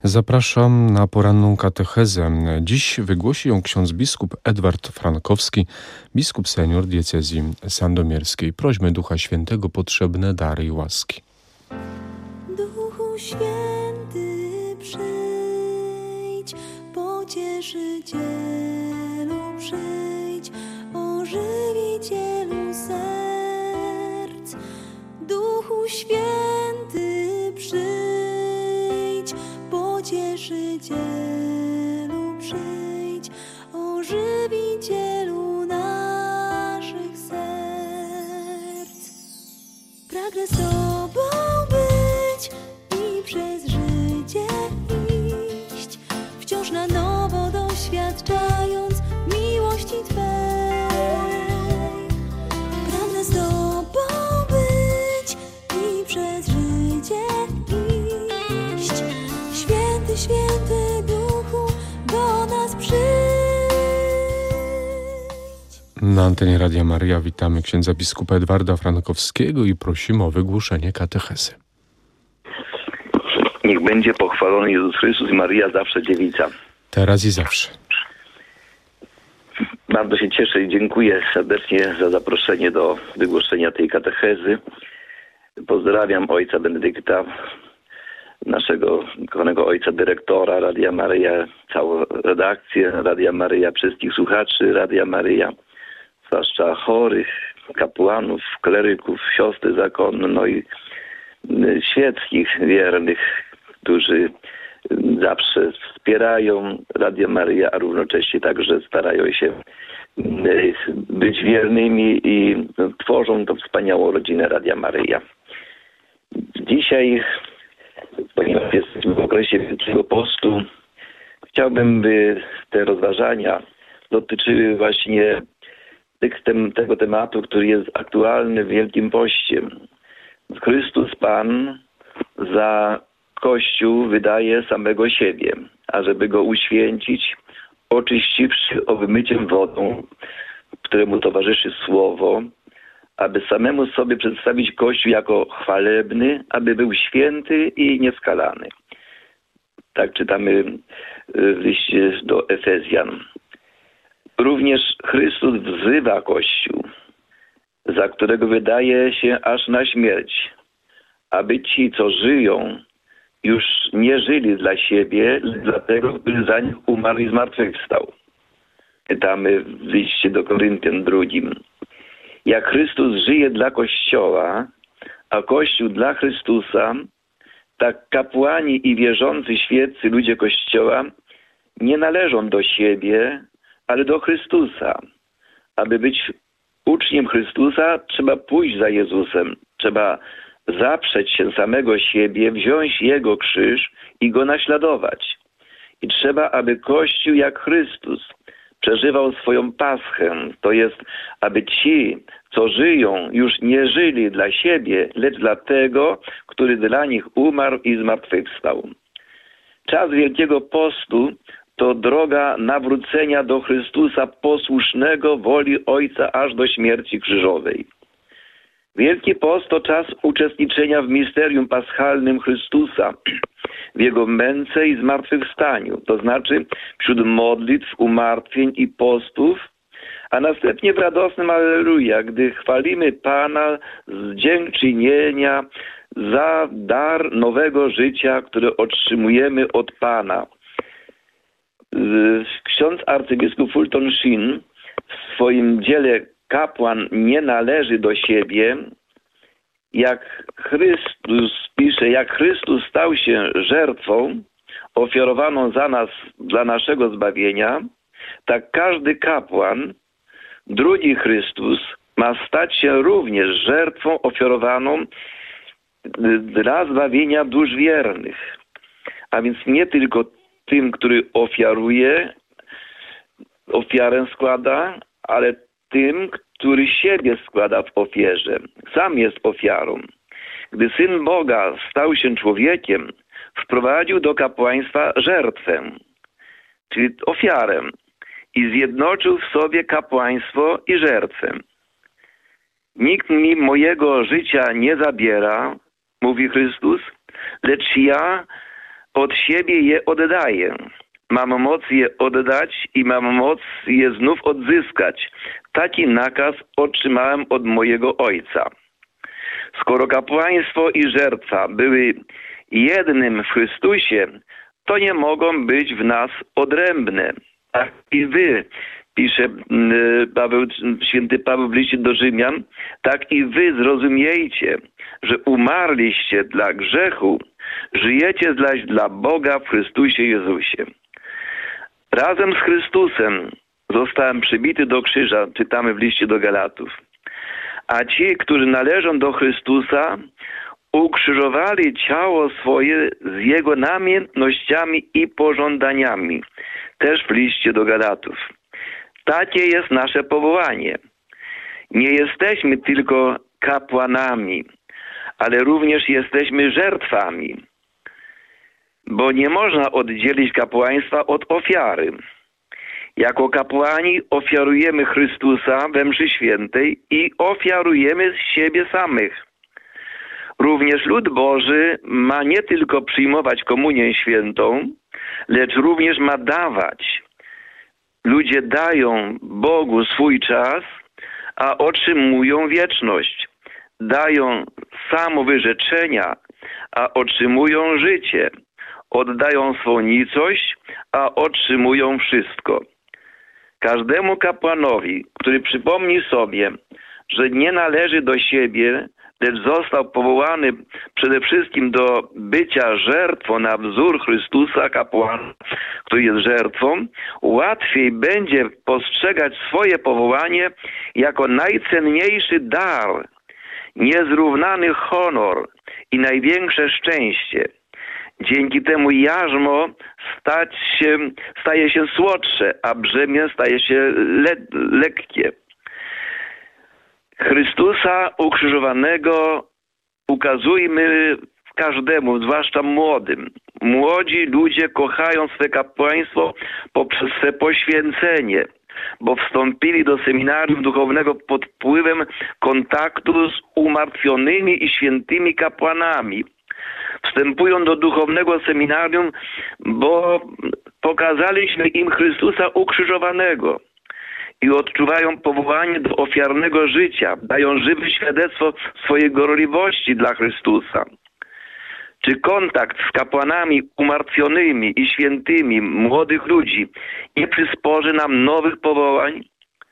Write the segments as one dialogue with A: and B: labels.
A: Zapraszam na poranną katechezę. Dziś wygłosi ją ksiądz biskup Edward Frankowski, biskup senior diecezji sandomierskiej. Prośmy Ducha Świętego potrzebne dary i łaski.
B: Duchu Święty, przyjdź, Pocieszycielu, przyjdź, Ożywicielu serc. Duchu Święty, przyjdź, Pocieszycielu, przyjdź, Ożywicielu naszych serc. Pragnę z Tobą być i przez życie iść, wciąż na nowo doświadczając miłości Twej. Pragnę z Tobą być i przez życie iść. Święty, święty Duchu, do nas przyjdź.
A: Na antenie Radia Maryja witamy księdza biskupa Edwarda Frankowskiego i prosimy o wygłoszenie katechezy.
C: Niech będzie pochwalony Jezus Chrystus i Maryja zawsze dziewica.
A: Teraz i zawsze.
C: Bardzo się cieszę i dziękuję serdecznie za zaproszenie do wygłoszenia tej katechezy. Pozdrawiam ojca Benedykta, naszego kochanego ojca dyrektora Radia Maryja, całą redakcję Radia Maryja, wszystkich słuchaczy Radia Maryja, zwłaszcza chorych, kapłanów, kleryków, siostry zakonne, no i świeckich wiernych, którzy zawsze wspierają Radio Maryja, a równocześnie także starają się być wiernymi i tworzą tą wspaniałą rodzinę Radia Maryja. Dzisiaj, ponieważ jesteśmy w okresie Wielkiego Postu, chciałbym, by te rozważania dotyczyły właśnie tego tematu, który jest aktualny w Wielkim Poście. Chrystus Pan za Kościół wydaje samego siebie, ażeby go uświęcić, oczyściwszy obmyciem wodą, któremu towarzyszy Słowo, aby samemu sobie przedstawić Kościół jako chwalebny, aby był święty i nieskalany. Tak czytamy w liście do Efezjan. Również Chrystus wzywa Kościół, za którego wydaje się aż na śmierć, aby ci, co żyją, już nie żyli dla siebie, lecz dla tego, który za nich umarł i zmartwychwstał. Czytamy w liście do Koryntian 2. Jak Chrystus żyje dla Kościoła, a Kościół dla Chrystusa, tak kapłani i wierzący świeccy ludzie Kościoła nie należą do siebie, ale do Chrystusa. Aby być uczniem Chrystusa, trzeba pójść za Jezusem. Trzeba zaprzeć się samego siebie, wziąć Jego krzyż i Go naśladować. I trzeba, aby Kościół jak Chrystus przeżywał swoją paschę. To jest, aby ci, co żyją, już nie żyli dla siebie, lecz dla tego, który dla nich umarł i zmartwychwstał. Czas Wielkiego Postu to droga nawrócenia do Chrystusa posłusznego woli Ojca aż do śmierci krzyżowej. Wielki Post to czas uczestniczenia w misterium paschalnym Chrystusa, w Jego męce i zmartwychwstaniu, to znaczy wśród modlitw, umartwień i postów, a następnie w radosnym Alleluja, gdy chwalimy Pana z dziękczynienia za dar nowego życia, które otrzymujemy od Pana. Ksiądz arcybiskup Fulton Sheen w swoim dziele Kapłan nie należy do siebie, jak Chrystus pisze, jak Chrystus stał się żertwą ofiarowaną za nas dla naszego zbawienia, tak każdy kapłan, drugi Chrystus, ma stać się również żertwą ofiarowaną dla zbawienia dusz wiernych. A więc nie tylko tym, który ofiaruje, ofiarę składa, ale tym, który siebie składa w ofierze. Sam jest ofiarą. Gdy Syn Boga stał się człowiekiem, wprowadził do kapłaństwa żertwę, czyli ofiarę, i zjednoczył w sobie kapłaństwo i żertwę. Nikt mi mojego życia nie zabiera, mówi Chrystus, lecz ja od siebie je oddaję. Mam moc je oddać i mam moc je znów odzyskać. Taki nakaz otrzymałem od mojego Ojca. Skoro kapłaństwo i żertwa były jednym w Chrystusie, to nie mogą być w nas odrębne. Tak i wy, pisze święty Paweł w liście do Rzymian, tak i wy zrozumiejcie, że umarliście dla grzechu, żyjecie zaś dla Boga w Chrystusie Jezusie. Razem z Chrystusem zostałem przybity do krzyża, czytamy w liście do Galatów. A ci, którzy należą do Chrystusa, ukrzyżowali ciało swoje z Jego namiętnościami i pożądaniami. Też w liście do Galatów. Takie jest nasze powołanie. Nie jesteśmy tylko kapłanami, ale również jesteśmy żertwami. Bo nie można oddzielić kapłaństwa od ofiary. Jako kapłani ofiarujemy Chrystusa we mszy świętej i ofiarujemy z siebie samych. Również lud Boży ma nie tylko przyjmować komunię świętą, lecz również ma dawać. Ludzie dają Bogu swój czas, a otrzymują wieczność. Dają samowyrzeczenia, a otrzymują życie. Oddają swą nicość, a otrzymują wszystko. Każdemu kapłanowi, który przypomni sobie, że nie należy do siebie, lecz został powołany przede wszystkim do bycia żertwą na wzór Chrystusa, kapłana, który jest żertwą, łatwiej będzie postrzegać swoje powołanie jako najcenniejszy dar, niezrównany honor i największe szczęście. Dzięki temu jarzmo staje się słodsze, a brzemię staje się lekkie. Chrystusa ukrzyżowanego ukazujmy każdemu, zwłaszcza młodym. Młodzi ludzie kochają swe kapłaństwo poprzez swe poświęcenie, bo wstąpili do seminarium duchownego pod wpływem kontaktu z umartwionymi i świętymi kapłanami. Wstępują do duchownego seminarium, bo pokazaliśmy im Chrystusa ukrzyżowanego i odczuwają powołanie do ofiarnego życia, dają żywe świadectwo swojej gorliwości dla Chrystusa. Czy kontakt z kapłanami umartwionymi i świętymi młodych ludzi nie przysporzy nam nowych powołań?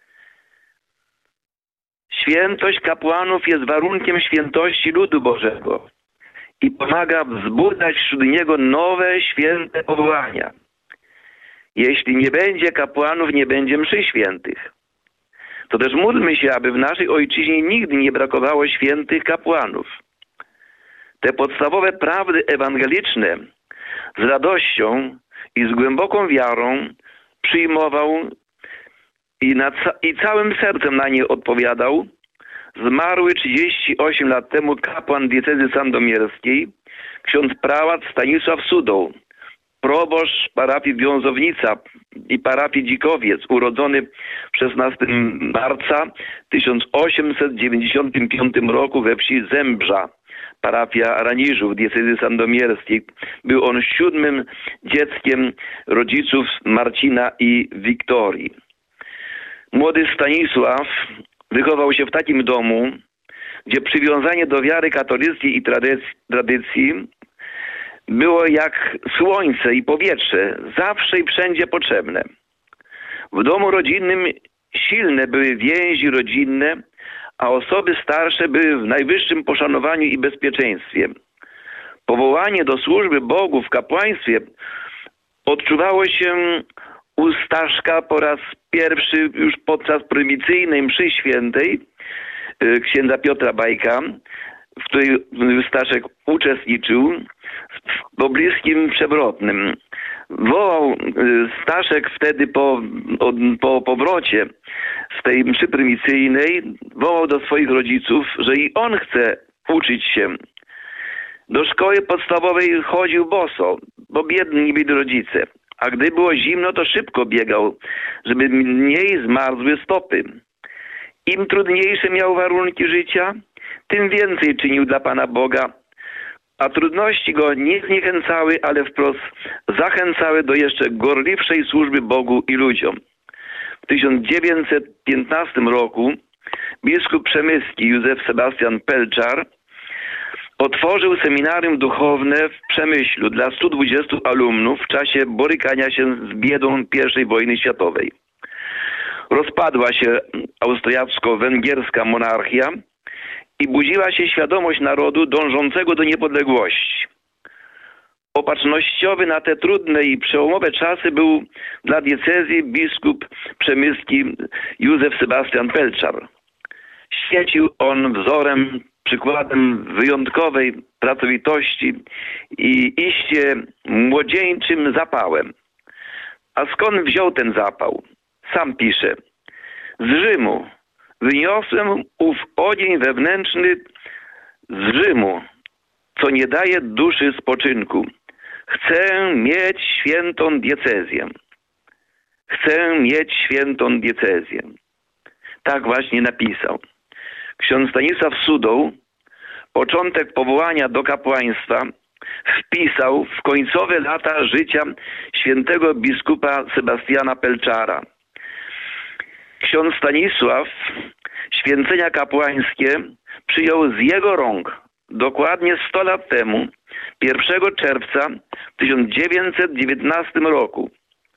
C: Świętość kapłanów jest warunkiem świętości ludu Bożego i pomaga wzbudzać wśród niego nowe, święte powołania. Jeśli nie będzie kapłanów, nie będzie mszy świętych. To też módlmy się, aby w naszej ojczyźnie nigdy nie brakowało świętych kapłanów. Te podstawowe prawdy ewangeliczne z radością i z głęboką wiarą przyjmował i całym sercem na nie odpowiadał zmarły 38 lat temu kapłan diecezy sandomierskiej, ksiądz prałat Stanisław Sudoł, proboszcz parafii Wiązownica i parafii Dzikowiec, urodzony 16 marca 1895 roku we wsi Zębrza, parafia Raniżów diecezy sandomierskiej. Był on 7. dzieckiem rodziców Marcina i Wiktorii. Młody Stanisław wychował się w takim domu, gdzie przywiązanie do wiary katolickiej i tradycji było jak słońce i powietrze, zawsze i wszędzie potrzebne. W domu rodzinnym silne były więzi rodzinne, a osoby starsze były w najwyższym poszanowaniu i bezpieczeństwie. Powołanie do służby Bogu w kapłaństwie odczuwało się u Staszka po raz pierwszy już podczas prymicyjnej mszy świętej księdza Piotra Bajka, w której Staszek uczestniczył, w pobliskim Przewrotnym. Wołał Staszek wtedy po powrocie z tej mszy prymicyjnej, wołał do swoich rodziców, że i on chce uczyć się. Do szkoły podstawowej chodził boso, bo biedni byli rodzice. A gdy było zimno, to szybko biegał, żeby mniej zmarzły stopy. Im trudniejsze miał warunki życia, tym więcej czynił dla Pana Boga. a trudności go nie zniechęcały, ale wprost zachęcały do jeszcze gorliwszej służby Bogu i ludziom. W 1915 roku biskup przemyski Józef Sebastian Pelczar otworzył seminarium duchowne w Przemyślu dla 120 alumnów w czasie borykania się z biedą I wojny światowej. Rozpadła się austriacko-węgierska monarchia i budziła się świadomość narodu dążącego do niepodległości. Opatrznościowy na te trudne i przełomowe czasy był dla diecezji biskup przemyski Józef Sebastian Pelczar. Świecił on wzorem, przykładem wyjątkowej pracowitości i iście młodzieńczym zapałem. A skąd wziął ten zapał? Sam pisze: z Rzymu wyniosłem ów ogień wewnętrzny z Rzymu, co nie daje duszy spoczynku. Chcę mieć świętą diecezję. Chcę mieć świętą diecezję. Tak właśnie napisał. Ksiądz Stanisław Sudoł początek powołania do kapłaństwa wpisał w końcowe lata życia świętego biskupa Sebastiana Pelczara. Ksiądz Stanisław święcenia kapłańskie przyjął z jego rąk dokładnie 100 lat temu, 1 czerwca 1919 roku.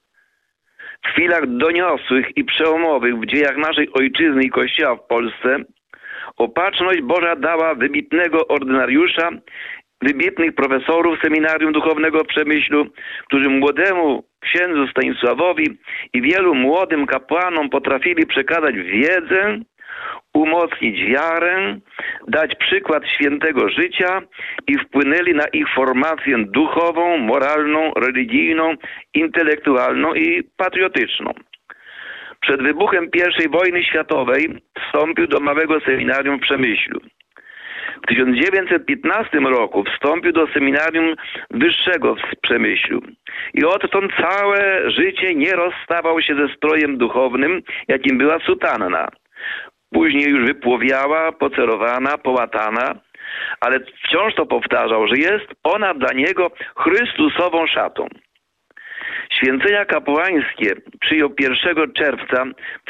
C: W chwilach doniosłych i przełomowych w dziejach naszej ojczyzny i Kościoła w Polsce opatrzność Boża dała wybitnego ordynariusza, wybitnych profesorów seminarium duchownego w Przemyślu, którzy młodemu księdzu Stanisławowi i wielu młodym kapłanom potrafili przekazać wiedzę, umocnić wiarę, dać przykład świętego życia i wpłynęli na ich formację duchową, moralną, religijną, intelektualną i patriotyczną. Przed wybuchem I wojny światowej wstąpił do małego seminarium w Przemyślu. W 1915 roku wstąpił do seminarium wyższego w Przemyślu i odtąd całe życie nie rozstawał się ze strojem duchownym, jakim była sutanna. Później już wypłowiała, pocerowana, połatana, ale wciąż to powtarzał, że jest ona dla niego Chrystusową szatą. Święcenia kapłańskie przyjął 1 czerwca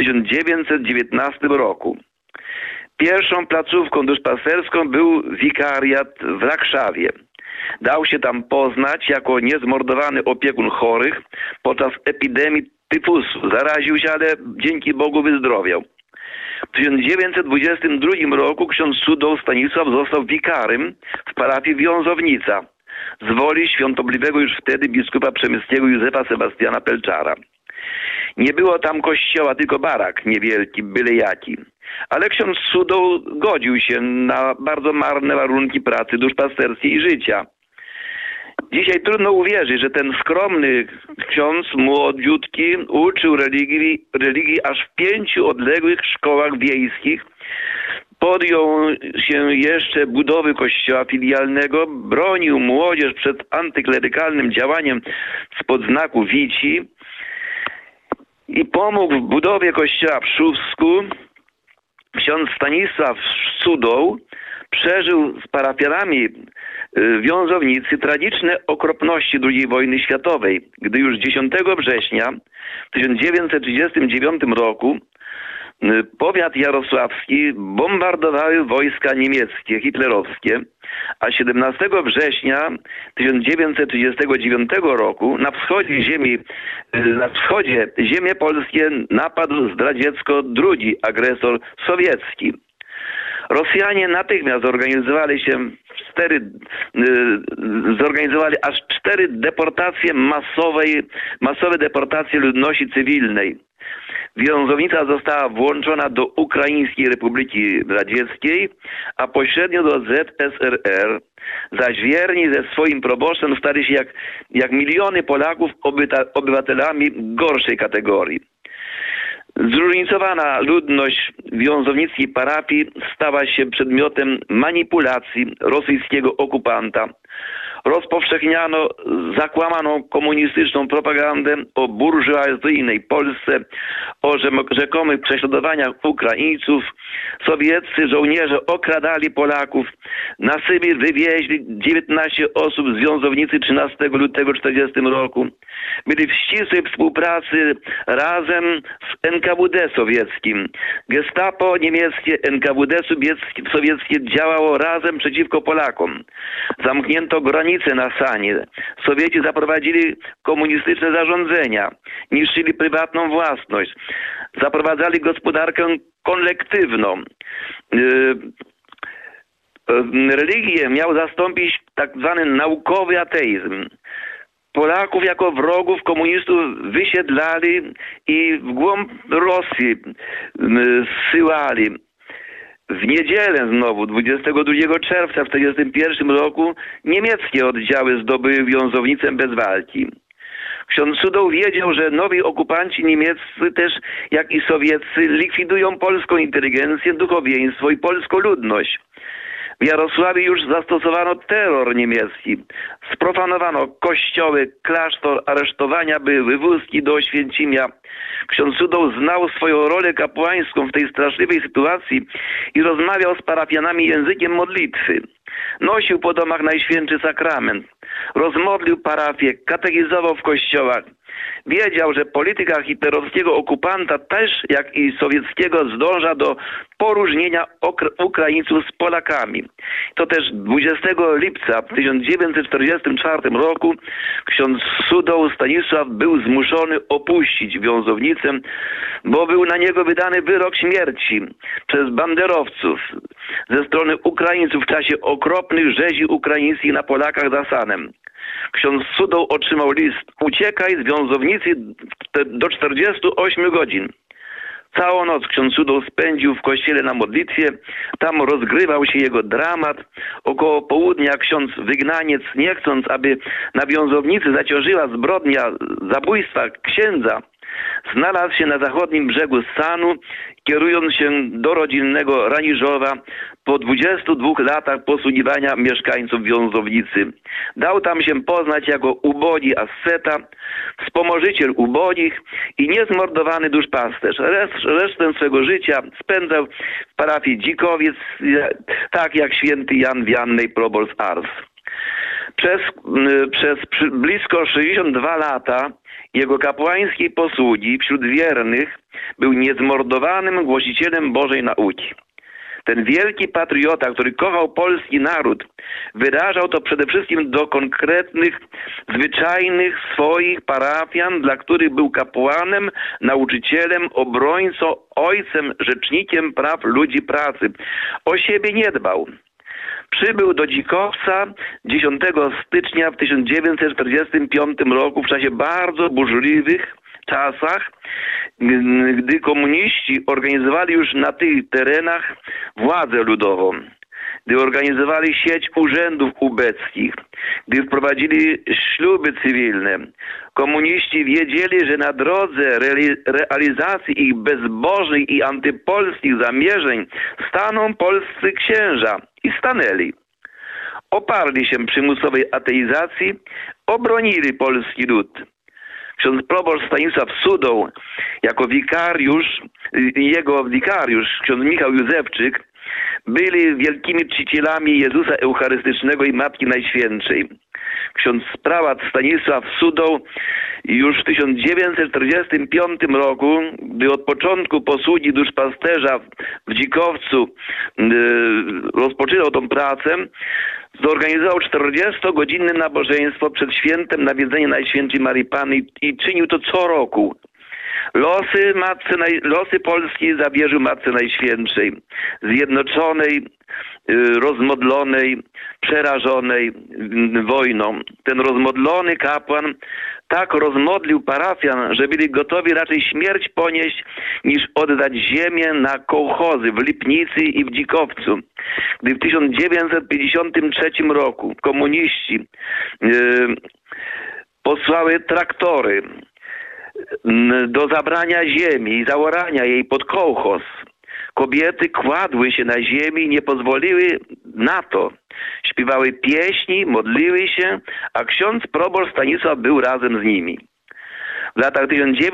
C: 1919 roku. Pierwszą placówką duszpasterską był wikariat w Rakszawie. Dał się tam poznać jako niezmordowany opiekun chorych podczas epidemii tyfusu. Zaraził się, ale dzięki Bogu wyzdrowiał. W 1922 roku ksiądz Sudoł Stanisław został wikarym w parafii Wiązownica z woli świątobliwego już wtedy biskupa przemyskiego Józefa Sebastiana Pelczara. Nie było tam kościoła, tylko barak niewielki, byle jaki. Ale ksiądz Sudoł godził się na bardzo marne warunki pracy duszpasterskiej i życia. Dzisiaj trudno uwierzyć, że ten skromny ksiądz, młodziutki, uczył religii aż w 5 odległych szkołach wiejskich. Podjął się jeszcze budowy kościoła filialnego, bronił młodzież przed antyklerykalnym działaniem spod znaku Wici i pomógł w budowie kościoła w Szówsku. Ksiądz Stanisław Sudoł przeżył z parafianami Wiązownicy tragiczne okropności II wojny światowej, gdy już 10 września w 1939 roku powiat jarosławski bombardowały wojska niemieckie, hitlerowskie, a 17 września 1939 roku na wschodzie ziemie polskie napadł zdradziecko drugi agresor sowiecki. Rosjanie natychmiast zorganizowali aż 4 deportacje masowe deportacje ludności cywilnej. Wiązownica została włączona do Ukraińskiej Republiki Radzieckiej, a pośrednio do ZSRR, zaś wierni ze swoim proboszczem stali się jak miliony Polaków obywatelami gorszej kategorii. Zróżnicowana ludność wiązownickiej parafii stała się przedmiotem manipulacji rosyjskiego okupanta rozpowszechniano zakłamaną komunistyczną propagandę o burżuazyjnej Polsce, o rzekomych prześladowaniach Ukraińców. Sowieccy żołnierze okradali Polaków. Na Sybir wywieźli 19 osób, związownicy 13 lutego 1940 roku. Byli w ścisłej współpracy razem z NKWD sowieckim. Gestapo niemieckie, NKWD sowieckie działało razem przeciwko Polakom. Zamknięto granice na Sanie. Sowieci zaprowadzili komunistyczne zarządzenia. Niszczyli prywatną własność. Zaprowadzali gospodarkę kolektywną. Religię miał zastąpić tak zwany naukowy ateizm. Polaków jako wrogów komunistów wysiedlali i w głąb Rosji zsyłali. W niedzielę znowu, 22 czerwca w 1941 roku, niemieckie oddziały zdobyły Wiązownicę bez walki. Ksiądz Sudoł wiedział, że nowi okupanci niemieccy też, jak i sowieccy, likwidują polską inteligencję, duchowieństwo i polską ludność. W Jarosławie już zastosowano terror niemiecki. Sprofanowano kościoły, klasztor, aresztowania były, wywózki do Oświęcimia. Ksiądz Sudoł znał swoją rolę kapłańską w tej straszliwej sytuacji i rozmawiał z parafianami językiem modlitwy. Nosił po domach Najświętszy Sakrament. Rozmodlił parafię, katechizował w kościołach. Wiedział, że polityka hitlerowskiego okupanta też, jak i sowieckiego, zdąża do poróżnienia Ukraińców z Polakami. To też 20 lipca w 1944 roku ksiądz Sudoł Stanisław był zmuszony opuścić Wiązownicę, bo był na niego wydany wyrok śmierci przez banderowców ze strony Ukraińców w czasie okropnych rzezi ukraińskich na Polakach za Sanem. Ksiądz Sudoł otrzymał list: uciekaj z Wiązownicy do 48 godzin. Całą noc ksiądz Sudoł spędził w kościele na modlitwie. Tam rozgrywał się jego dramat. Około południa ksiądz wygnaniec, nie chcąc, aby na Wiązownicy zaciążyła zbrodnia zabójstwa księdza, znalazł się na zachodnim brzegu Sanu, kierując się do rodzinnego Raniżowa po 22 latach posługiwania mieszkańców Wiązownicy. Dał tam się poznać jako ubogi asceta, wspomożyciel ubogich i niezmordowany duszpasterz. Resztę swego życia spędzał w parafii Dzikowiec, tak jak święty Jan Wiannej Proboszcz Ars. Przez blisko 62 lata jego kapłańskiej posługi wśród wiernych był niezmordowanym głosicielem Bożej nauki. Ten wielki patriota, który kochał polski naród, wyrażał to przede wszystkim do konkretnych, zwyczajnych swoich parafian, dla których był kapłanem, nauczycielem, obrońcą, ojcem, rzecznikiem praw ludzi pracy. O siebie nie dbał. Przybył do Dzikowca 10 stycznia w 1945 roku w czasie bardzo burzliwych czasach, gdy komuniści organizowali już na tych terenach władzę ludową, gdy organizowali sieć urzędów ubeckich, gdy wprowadzili śluby cywilne. Komuniści wiedzieli, że na drodze realizacji ich bezbożnych i antypolskich zamierzeń staną polscy księża i stanęli. Oparli się przymusowej ateizacji, obronili polski lud. Ksiądz proboszcz Stanisław Sudoł, jako jego wikariusz, ksiądz Michał Józefczyk, byli wielkimi czcicielami Jezusa Eucharystycznego i Matki Najświętszej. Ksiądz prałat Stanisław Sudoł już w 1945 roku, gdy od początku posługi duszpasterza w Dzikowcu rozpoczynał tą pracę, zorganizował 40-godzinne nabożeństwo przed świętem Nawiedzenia Najświętszej Maryi Panny i czynił to co roku. Losy Polski zawierzył Matce Najświętszej, zjednoczonej, rozmodlonej, przerażonej wojną. Ten rozmodlony kapłan tak rozmodlił parafian, że byli gotowi raczej śmierć ponieść, niż oddać ziemię na kołchozy w Lipnicy i w Dzikowcu. Gdy w 1953 roku komuniści posłały traktory do zabrania ziemi i zaorania jej pod kołchoz, kobiety kładły się na ziemi i nie pozwoliły na to śpiewały pieśni, modliły się, a ksiądz proboszcz Stanisław był razem z nimi. W latach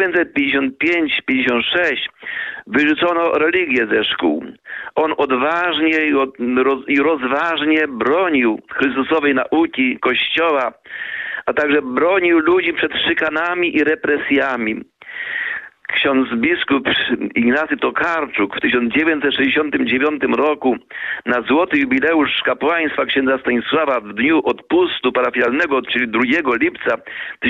C: 1955-56 wyrzucono religię ze szkół. On odważnie i rozważnie bronił Chrystusowej nauki Kościoła, a także bronił ludzi przed szykanami i represjami. Ksiądz biskup Ignacy Tokarczuk w 1969 roku na złoty jubileusz kapłaństwa księdza Stanisława w dniu odpustu parafialnego, czyli 2 lipca w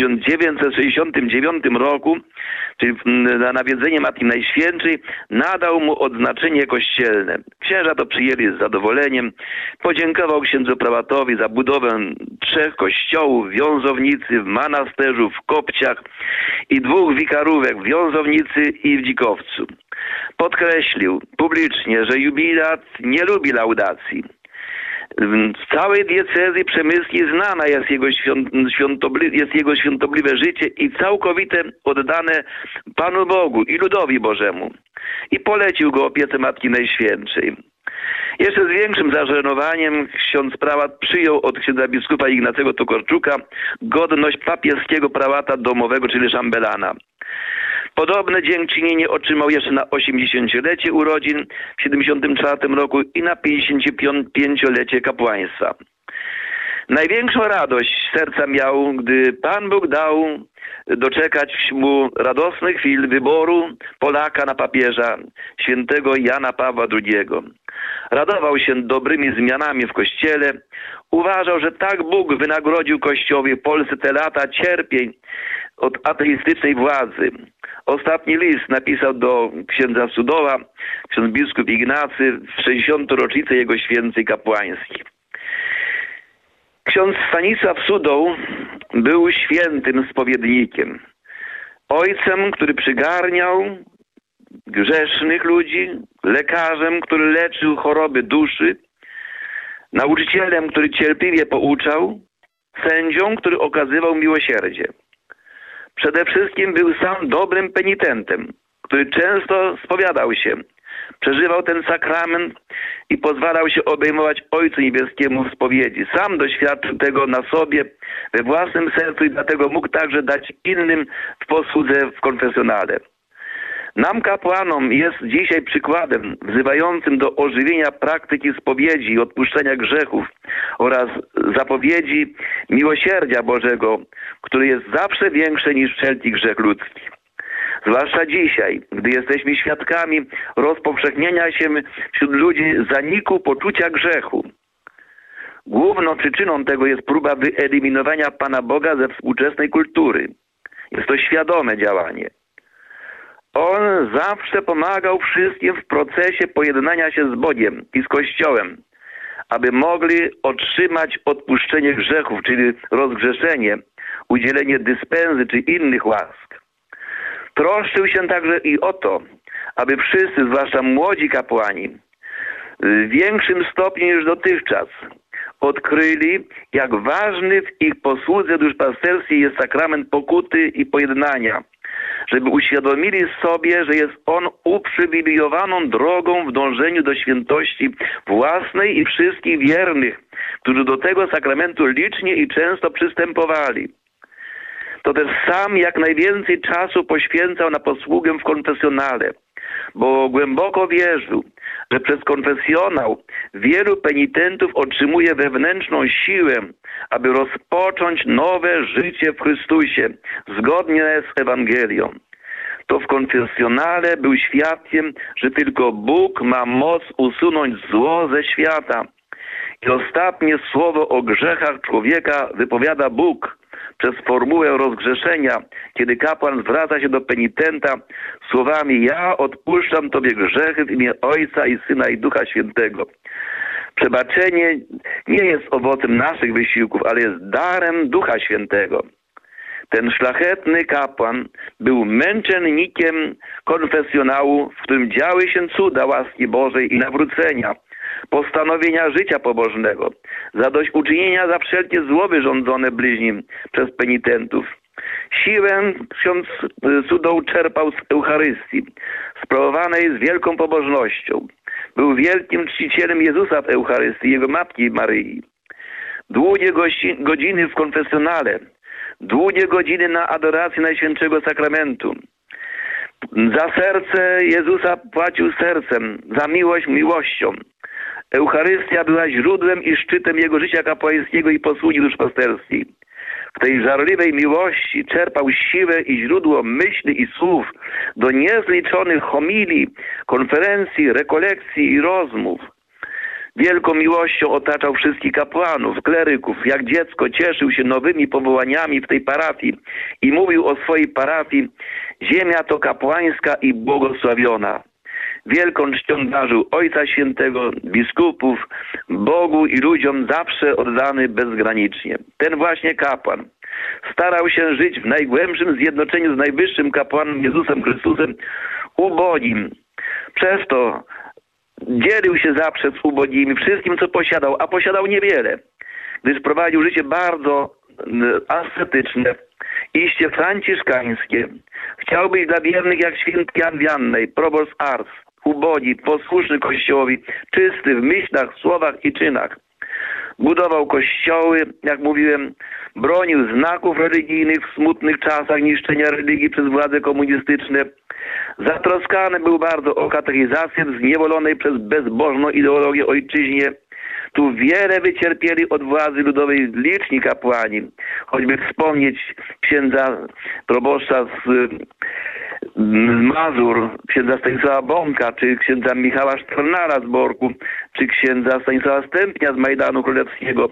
C: 1969 roku, czyli na nawiedzenie Matki Najświętszej, nadał mu odznaczenie kościelne. Księża to przyjęli z zadowoleniem. Podziękował księdzu prałatowi za budowę 3 kościołów w Wiązownicy, w Manasterzu, w Kopciach i 2 wikarówek w Wiązownicy i w Dzikowcu. Podkreślił publicznie, że jubilat nie lubi laudacji. W całej diecezji przemyskiej znana jest jego świątobliwe życie i całkowite oddane Panu Bogu i ludowi Bożemu. I polecił go opiece Matki Najświętszej. Jeszcze z większym zażenowaniem ksiądz prałat przyjął od księdza biskupa Ignacego Tokarczuka godność papieskiego prałata domowego, czyli szambelana. Podobne dziękczynienie otrzymał jeszcze na 80-lecie urodzin w 74 roku i na 55-lecie kapłaństwa. Największą radość serca miał, gdy Pan Bóg dał doczekać mu radosnych chwil wyboru Polaka na papieża, świętego Jana Pawła II. Radował się dobrymi zmianami w Kościele. Uważał, że tak Bóg wynagrodził Kościołowi w Polsce te lata cierpień od ateistycznej władzy. Ostatni list napisał do księdza Sudoła, ksiądz biskup Ignacy w 60. rocznicę jego święceń kapłańskich. Ksiądz Stanisław Sudoł był świętym spowiednikiem. Ojcem, który przygarniał grzesznych ludzi, lekarzem, który leczył choroby duszy, nauczycielem, który cierpliwie pouczał, sędzią, który okazywał miłosierdzie. Przede wszystkim był sam dobrym penitentem, który często spowiadał się, przeżywał ten sakrament i pozwalał się obejmować Ojcu Niebieskiemu w spowiedzi. Sam doświadczył tego na sobie, we własnym sercu i dlatego mógł także dać innym w posłudze w konfesjonale. Nam kapłanom jest dzisiaj przykładem wzywającym do ożywienia praktyki spowiedzi i odpuszczenia grzechów oraz zapowiedzi miłosierdzia Bożego, który jest zawsze większy niż wszelki grzech ludzki. Zwłaszcza dzisiaj, gdy jesteśmy świadkami rozpowszechnienia się wśród ludzi zaniku poczucia grzechu. Główną przyczyną tego jest próba wyeliminowania Pana Boga ze współczesnej kultury. Jest to świadome działanie. On zawsze pomagał wszystkim w procesie pojednania się z Bogiem i z Kościołem, aby mogli otrzymać odpuszczenie grzechów, czyli rozgrzeszenie, udzielenie dyspensy czy innych łask. Troszczył się także i o to, aby wszyscy, zwłaszcza młodzi kapłani, w większym stopniu niż dotychczas odkryli, jak ważny w ich posłudze duszpasterskiej jest sakrament pokuty i pojednania, żeby uświadomili sobie, że jest on uprzywilejowaną drogą w dążeniu do świętości własnej i wszystkich wiernych, którzy do tego sakramentu licznie i często przystępowali. To też sam jak najwięcej czasu poświęcał na posługę w konfesjonale, bo głęboko wierzył, że przez konfesjonał wielu penitentów otrzymuje wewnętrzną siłę, aby rozpocząć nowe życie w Chrystusie, zgodnie z Ewangelią. To w konfesjonale był świadkiem, że tylko Bóg ma moc usunąć zło ze świata. I ostatnie słowo o grzechach człowieka wypowiada Bóg przez formułę rozgrzeszenia, kiedy kapłan zwraca się do penitenta słowami: ja odpuszczam Tobie grzechy w imię Ojca i Syna i Ducha Świętego. Przebaczenie nie jest owocem naszych wysiłków, ale jest darem Ducha Świętego. Ten szlachetny kapłan był męczennikiem konfesjonału, w którym działy się cuda łaski Bożej i nawrócenia, postanowienia życia pobożnego, zadośćuczynienia za wszelkie zło wyrządzone bliźnim przez penitentów. Siłę ksiądz Sudoł czerpał z Eucharystii, sprawowanej z wielką pobożnością. Był wielkim czcicielem Jezusa w Eucharystii, Jego Matki Maryi. Długie godziny w konfesjonale, długie godziny na adoracji Najświętszego Sakramentu. Za serce Jezusa płacił sercem, za miłość miłością. Eucharystia była źródłem i szczytem jego życia kapłańskiego i posługi duszpasterskiej. W tej żarliwej miłości czerpał siłę i źródło myśli i słów do niezliczonych homilii, konferencji, rekolekcji i rozmów. Wielką miłością otaczał wszystkich kapłanów, kleryków. Jak dziecko cieszył się nowymi powołaniami w tej parafii i mówił o swojej parafii: ziemia to kapłańska i błogosławiona. Wielką czcią darzył Ojca Świętego, biskupów, Bogu i ludziom zawsze oddany bezgranicznie. Ten właśnie kapłan starał się żyć w najgłębszym zjednoczeniu z najwyższym kapłanem Jezusem Chrystusem, ubogim. Przez to dzielił się zawsze z ubogimi wszystkim, co posiadał, a posiadał niewiele, gdyż prowadził życie bardzo ascetyczne, iście franciszkańskie. Chciał być dla wiernych jak święty Jan Wiannej, proboszcz Ars, ubogi, posłuszny Kościołowi, czysty w myślach, słowach i czynach. Budował kościoły, jak mówiłem, bronił znaków religijnych w smutnych czasach niszczenia religii przez władze komunistyczne. Zatroskany był bardzo o katechizację w zniewolonej przez bezbożną ideologię ojczyźnie. Tu wiele wycierpieli od władzy ludowej liczni kapłani. Choćby wspomnieć księdza proboszcza z Mazur, księdza Stanisława Bąka, czy księdza Michała Sztornara z Borku, czy księdza Stanisława Stępnia z Majdanu Królewskiego.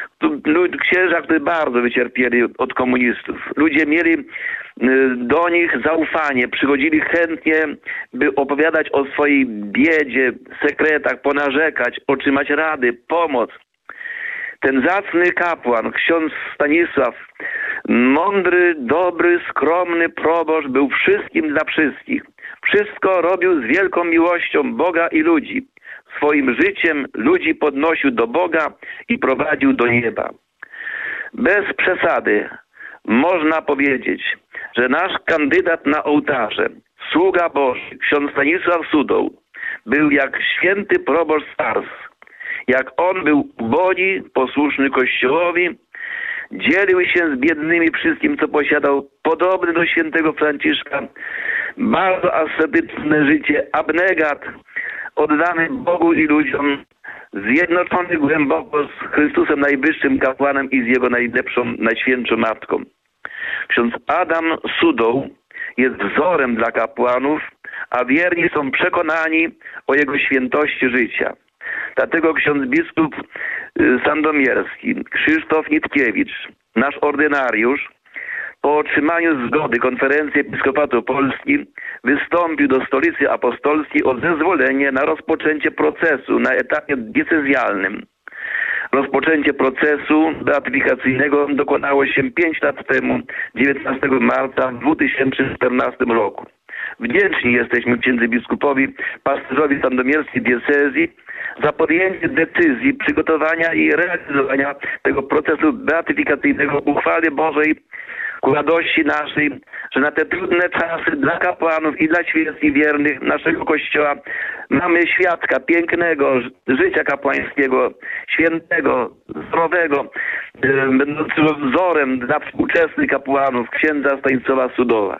C: Księża, którzy bardzo wycierpieli od komunistów. Ludzie mieli do nich zaufanie, przychodzili chętnie, by opowiadać o swojej biedzie, sekretach, ponarzekać, otrzymać rady, pomoc. Ten zacny kapłan, ksiądz Stanisław, mądry, dobry, skromny proboszcz, był wszystkim dla wszystkich. Wszystko robił z wielką miłością Boga i ludzi. Swoim życiem ludzi podnosił do Boga i prowadził do nieba. Bez przesady można powiedzieć, że nasz kandydat na ołtarze, sługa Boży, ksiądz Stanisław Sudoł, był jak święty proboszcz Ars. Jak on był ubogi, posłuszny Kościołowi, dzielił się z biednymi wszystkim, co posiadał, podobny do świętego Franciszka, bardzo ascetyczne życie, abnegat, oddany Bogu i ludziom, zjednoczony głęboko z Chrystusem Najwyższym Kapłanem i z Jego najlepszą, najświętszą Matką. Ksiądz Adam Sudoł jest wzorem dla kapłanów, a wierni są przekonani o Jego świętości życia. Dlatego ksiądz biskup sandomierski Krzysztof Nitkiewicz, nasz ordynariusz, po otrzymaniu zgody Konferencji Episkopatu Polski wystąpił do Stolicy Apostolskiej o zezwolenie na rozpoczęcie procesu na etapie diecezjalnym. Rozpoczęcie procesu beatyfikacyjnego dokonało się 5 lat temu, 19 marca 2014 roku. Wdzięczni jesteśmy księdzu biskupowi, pasterzowi sandomierskiej diecezji za podjęcie decyzji przygotowania i realizowania tego procesu beatyfikacyjnego w uchwale Bożej ku radości naszej, że na te trudne czasy dla kapłanów i dla świeckich wiernych naszego Kościoła mamy świadka pięknego życia kapłańskiego, świętego, zdrowego, będącego wzorem dla współczesnych kapłanów, księdza Stanisława Sudoła.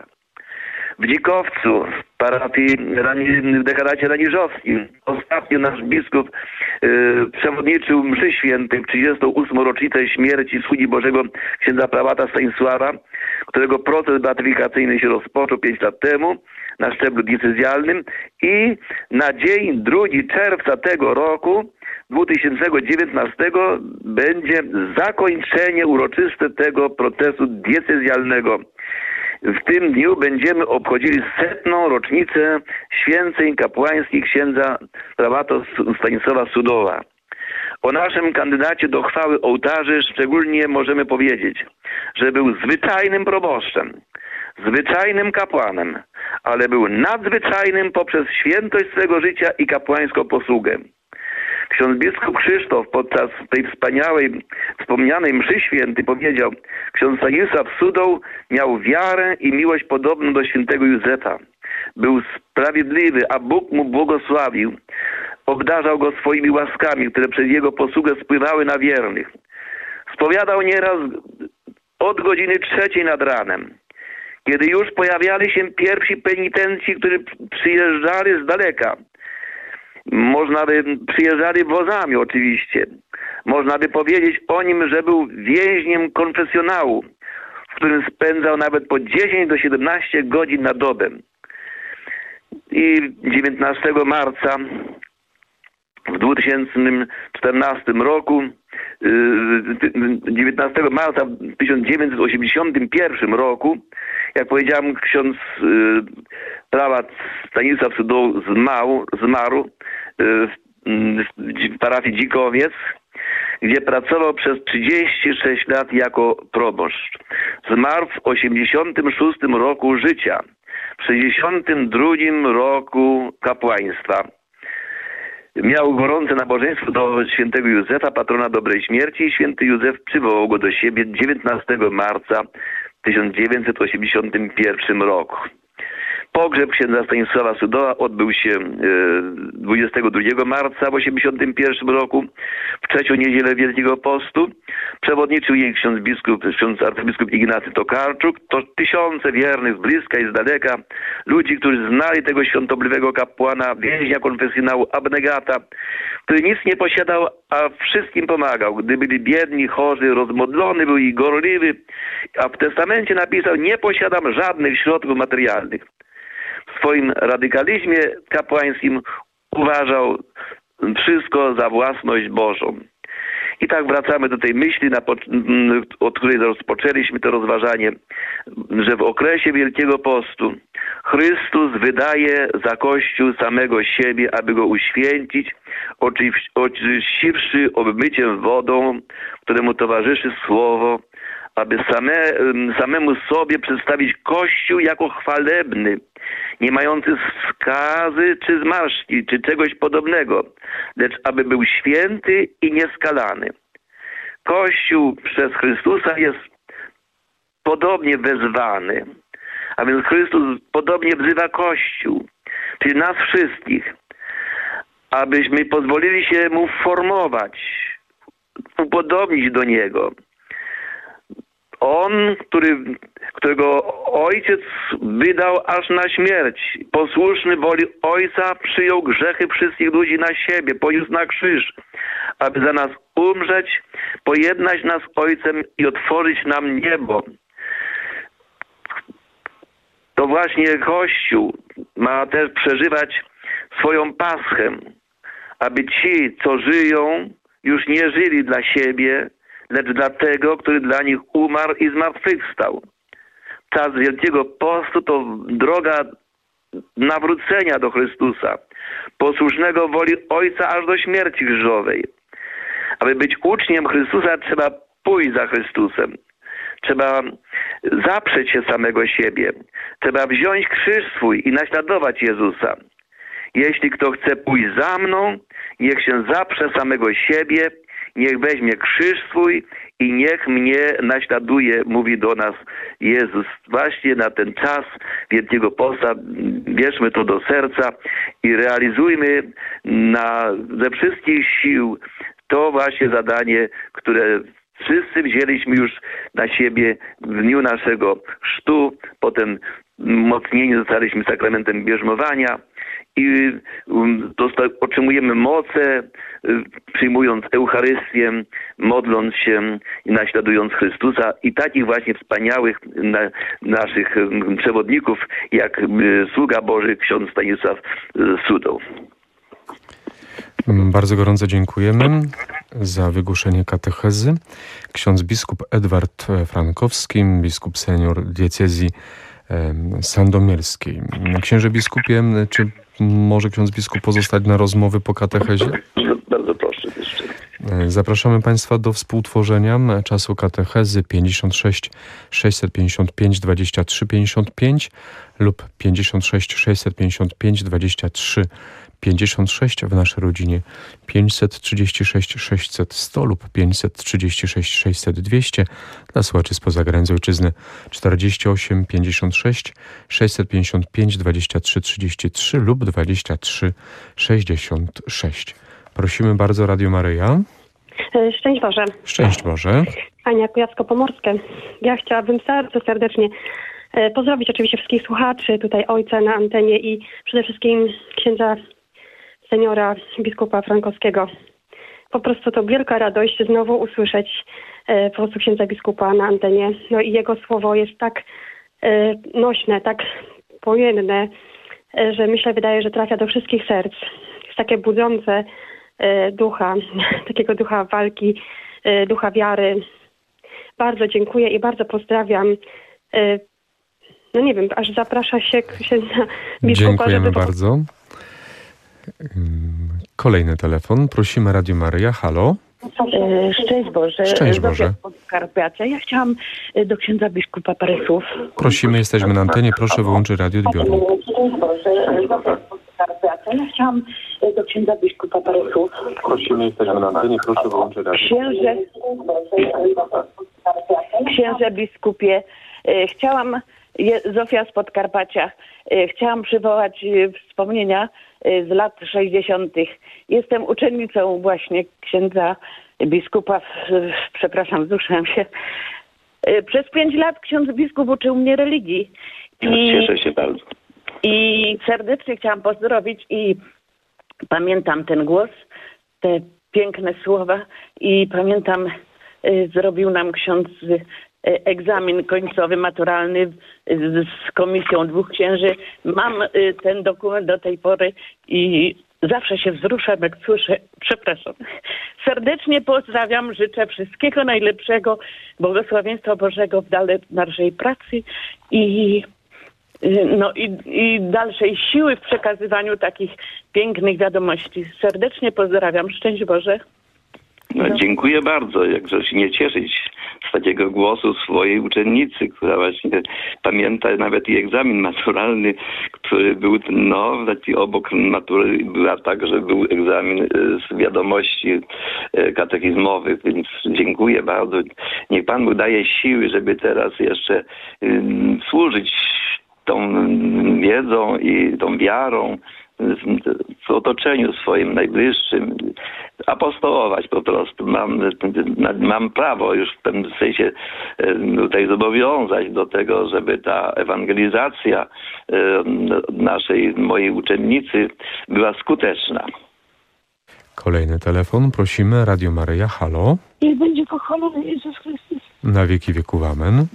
C: W Dzikowcu, w parafii w dekanacie raniżowskim, ostatnio nasz biskup przewodniczył mszy świętej w 38. rocznicę śmierci sługi Bożego księdza prałata Stanisława, którego proces beatyfikacyjny się rozpoczął 5 lat temu na szczeblu diecezjalnym i na dzień 2 czerwca tego roku 2019 będzie zakończenie uroczyste tego procesu diecezjalnego. W tym dniu będziemy obchodzili 100. rocznicę święceń kapłańskich księdza prałata Stanisława Sudoła. O naszym kandydacie do chwały ołtarzy szczególnie możemy powiedzieć, że był zwyczajnym proboszczem, zwyczajnym kapłanem, ale był nadzwyczajnym poprzez świętość swego życia i kapłańską posługę. Ksiądz biskup Krzysztof podczas tej wspaniałej, wspomnianej mszy świętej powiedział: ksiądz Stanisław Sudoł miał wiarę i miłość podobną do świętego Józefa. Był sprawiedliwy, a Bóg mu błogosławił. obdarzał go swoimi łaskami, które przez jego posługę spływały na wiernych. Spowiadał nieraz od godziny 3 nad ranem, kiedy już pojawiali się pierwsi penitenci, którzy przyjeżdżali z daleka. Można by przyjeżdżali wozami oczywiście. Można by powiedzieć o nim, że był więźniem konfesjonału, w którym spędzał nawet po 10 do 17 godzin na dobę. I 19 marca w 2014 roku, 19 marca w 1981 roku, jak powiedziałem, ksiądz prałat Stanisław Sudoł zmarł w parafii Dzikowiec, gdzie pracował przez 36 lat jako proboszcz. Zmarł w 86 roku życia, w 62 roku kapłaństwa. Miał gorące nabożeństwo do świętego Józefa, patrona dobrej śmierci, i święty Józef przywołał go do siebie 19 marca 1981 roku. Pogrzeb księdza Stanisława Sudoła odbył się 22 marca w 1981 roku, w trzecią niedzielę Wielkiego Postu. Przewodniczył jej ksiądz arcybiskup Ignacy Tokarczuk. To tysiące wiernych z bliska i z daleka, ludzi, którzy znali tego świątobliwego kapłana, więźnia konfesjonału, abnegata, który nic nie posiadał, a wszystkim pomagał. Gdy byli biedni, chorzy, rozmodlony był i gorliwy, a w testamencie napisał: nie posiadam żadnych środków materialnych. W swoim radykalizmie kapłańskim uważał wszystko za własność Bożą. I tak wracamy do tej myśli, od której rozpoczęliśmy to rozważanie, że w okresie Wielkiego Postu Chrystus wydaje za Kościół samego siebie, aby go uświęcić, oczyściwszy obmyciem wodą, któremu towarzyszy Słowo, aby samemu sobie przedstawić Kościół jako chwalebny, nie mający skazy czy zmarszczki, czy czegoś podobnego, lecz aby był święty i nieskalany. Kościół przez Chrystusa jest podobnie wezwany, a więc Chrystus podobnie wzywa Kościół, czyli nas wszystkich, abyśmy pozwolili się Mu formować, upodobnić do Niego. On, którego Ojciec wydał aż na śmierć, posłuszny woli Ojca, przyjął grzechy wszystkich ludzi na siebie, poniósł na krzyż, aby za nas umrzeć, pojednać nas z Ojcem i otworzyć nam niebo. To właśnie Kościół ma też przeżywać swoją Paschę, aby ci, co żyją, już nie żyli dla siebie, lecz dla tego, który dla nich umarł i zmartwychwstał. Czas Wielkiego Postu to droga nawrócenia do Chrystusa, posłusznego woli Ojca aż do śmierci krzyżowej. Aby być uczniem Chrystusa, trzeba pójść za Chrystusem. Trzeba zaprzeć się samego siebie. Trzeba wziąć krzyż swój i naśladować Jezusa. Jeśli kto chce pójść za mną, niech się zaprze samego siebie, niech weźmie krzyż swój i niech mnie naśladuje, mówi do nas Jezus. Właśnie na ten czas Wielkiego Posta bierzmy to do serca i realizujmy ze wszystkich sił to właśnie zadanie, które wszyscy wzięliśmy już na siebie w dniu naszego chrztu, potem mocnieni zostaliśmy sakramentem bierzmowania i otrzymujemy moce, przyjmując Eucharystię, modląc się i naśladując Chrystusa i takich właśnie wspaniałych naszych przewodników, jak sługa Boży ksiądz Stanisław Sudoł.
A: Bardzo gorąco dziękujemy za wygłoszenie katechezy. Ksiądz biskup Edward Frankowski, biskup senior diecezji sandomierskiej. Księże biskupie, czy może ksiądz biskup pozostać na rozmowy po katechezie?
C: Bardzo proszę jeszcze.
A: Zapraszamy Państwa do współtworzenia czasu katechezy 56 655 23 55 lub 56 655 23 56 w naszej rodzinie 536 600 100 lub 536 600 200 dla słuchaczy spoza granic ojczyzny 48 56 655 23 33 lub 23 66. Prosimy bardzo, Radio Maryja.
D: Szczęść Boże.
A: Szczęść Boże.
D: Ania Kujawsko-Pomorskie. Ja chciałabym bardzo serdecznie pozdrowić oczywiście wszystkich słuchaczy, tutaj ojca na antenie i przede wszystkim księdza seniora biskupa Frankowskiego. Po prostu to wielka radość znowu usłyszeć po prostu księdza biskupa na antenie. No i jego słowo jest tak nośne, tak pojemne, że wydaje, że trafia do wszystkich serc. Jest takie budzące ducha, takiego ducha walki, ducha wiary. Bardzo dziękuję i bardzo pozdrawiam. No nie wiem, aż zaprasza się księdza biskupa.
A: Dziękujemy bardzo. Kolejny telefon. Prosimy Radio Maryja. Halo.
E: Szczęść Boże.
A: Szczęść Boże.
E: Podkarpacia. Ja chciałam do księdza biskupa parę słów.
A: Prosimy, jesteśmy na antenie. Proszę wyłączyć radioodbiornik.
E: Szczęść Boże. Podkarpacia. Ja chciałam do księdza biskupa parę słów.
A: Prosimy, jesteśmy na antenie. Proszę wyłączyć radioodbiornik.
E: Księże biskupie, chciałam, Zofia z Podkarpacia, chciałam przywołać wspomnienia z lat 60. Jestem uczennicą właśnie księdza biskupa, przepraszam, wzruszyłam się. Przez 5 lat ksiądz biskup uczył mnie religii.
C: Cieszę się bardzo.
E: I serdecznie chciałam pozdrowić i pamiętam ten głos, te piękne słowa i pamiętam, zrobił nam ksiądz egzamin końcowy, maturalny z komisją 2 księży. Mam ten dokument do tej pory i zawsze się wzruszam, jak słyszę, przepraszam. Serdecznie pozdrawiam, życzę wszystkiego najlepszego, błogosławieństwa Bożego w dalszej pracy i dalszej siły w przekazywaniu takich pięknych wiadomości. Serdecznie pozdrawiam. Szczęść Boże.
C: No, dziękuję bardzo. Jakże się nie cieszyć z takiego głosu swojej uczennicy, która właśnie pamięta nawet i egzamin maturalny, który był taki obok matury była tak, że był egzamin z wiadomości katechizmowych, więc dziękuję bardzo. Niech Pan mu daje siły, żeby teraz jeszcze służyć tą wiedzą i tą wiarą w otoczeniu swoim najbliższym, apostołować po prostu. Mam prawo już w pewnym sensie tutaj zobowiązać do tego, żeby ta ewangelizacja mojej uczennicy była skuteczna.
A: Kolejny telefon. Prosimy. Radio Maryja. Halo.
F: Niech będzie pochwalony Jezus Chrystus.
A: Na wieki wieków. Amen.